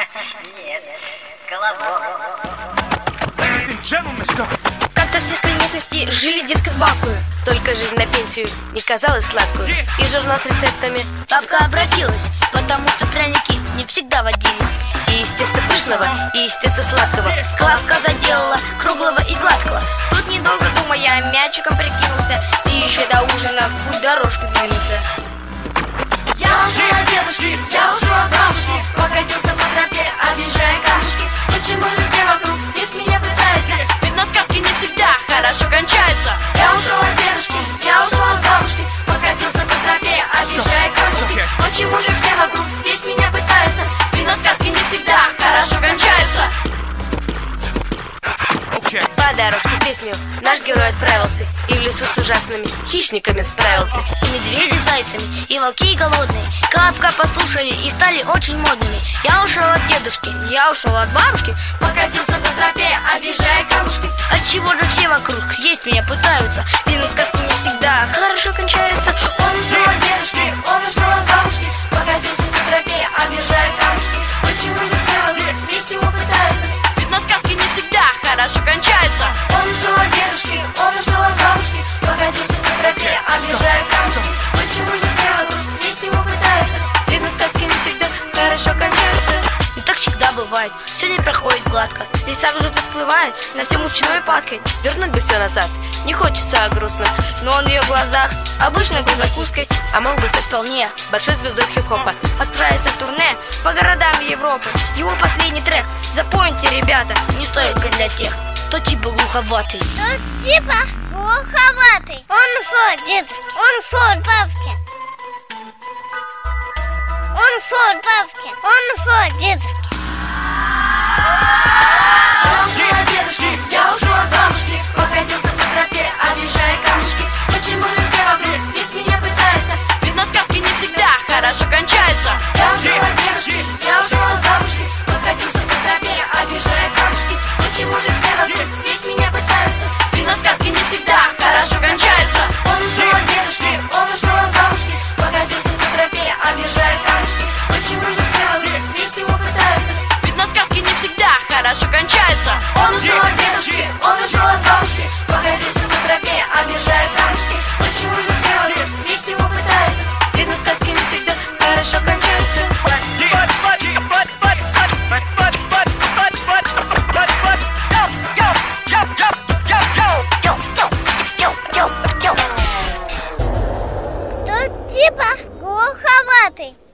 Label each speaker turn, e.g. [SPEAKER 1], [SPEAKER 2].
[SPEAKER 1] Нет, колобок.
[SPEAKER 2] Как-то в сельской местности жили дедка с бабкой. Только жизнь на пенсию не казалась сладкую. И журнал с рецептами бабка обратилась, потому что пряники не всегда водили. И естественно пышного, и естественно сладкого. Клавка заделала круглого и гладкого. Тут недолго думая, мячиком прикинулся. И еще до ужина в путь дорожку двинулся. Я ушел от дедушки, я ушел от бабушки, покатился по тропе, объезжая камушки. Почему же все вокруг здесь меня пытаются? Ведь на сказке не всегда хорошо кончаются. Я ушел от дедушки, я ушел от бабушки, покатился по тропе, объезжая камушки. Почему же все вокруг здесь меня пытаются? Ведь на сказке не всегда хорошо кончаются. По дорожке с песней наш герой отправился, и в лесу с ужасными хищниками справился. И медведи с зайцами, и волки и голодные Колобка послушали и стали очень модными. Я ушел от дедушки, я ушел от бабушки, покатился по тропе, объезжая камушки. Отчего же все вокруг съесть меня пытаются? Ведь на сказке не всегда хорошо кончаются. Он ушел от дедушки, он ушел от бабушки, покатился по тропе, объезжая камушки. Почему же все вокруг съесть его пытаются? Ведь на сказке не всегда хорошо кончается. Он ушел от дедушки, он ушел от бабушки, покатился по тропе, объезжая камушки. Почему же все вокруг здесь его пытаются? Ведь на сказке не всегда хорошо кончаются. Но так всегда бывает, все не проходит гладко. Лиса уже всплывает на все мучной падкой. Вернуть бы все назад, не хочется грустно. Но он в ее глазах обычной был закуской, а мог бы стать вполне большой звездой хип-хопа. Отправиться в турне по городам Европы. Его последний трек, запомните, ребята, не стоит для тех, кто типа глуховатый.
[SPEAKER 3] Кто типа глуховатый. Он ушел от дедушки, он ушел от бабушки. Он ушел от бабушки, он ушел от дедушки.
[SPEAKER 2] Я ушел от дедушки, я ушел от бабушки, покатился по тропе, объезжая камушки. Почему же все вокруг здесь меня пытаются? Ведь на сказке не всегда хорошо кончается. Я ушел от дедушки, я ушел от бабушки, покатился по тропе, объезжая камушки. Почему же все вокруг здесь меня пытаются? Ведь на сказке не всегда хорошо кончается. Он ушел от дедушки, он ушел от бабушки, покатился по тропе, объезжая камушки. Почему же все вокруг здесь его пытаются? Ведь на сказке не всегда хорошо кончается. Он ушел от дедушки, он ушел от бабушки, покатился по тропе, объезжая камушки. Почему же все вокруг здесь его пытаются? Ведь на сказке не всегда хорошо кончается.
[SPEAKER 3] Кто типа глуховатый.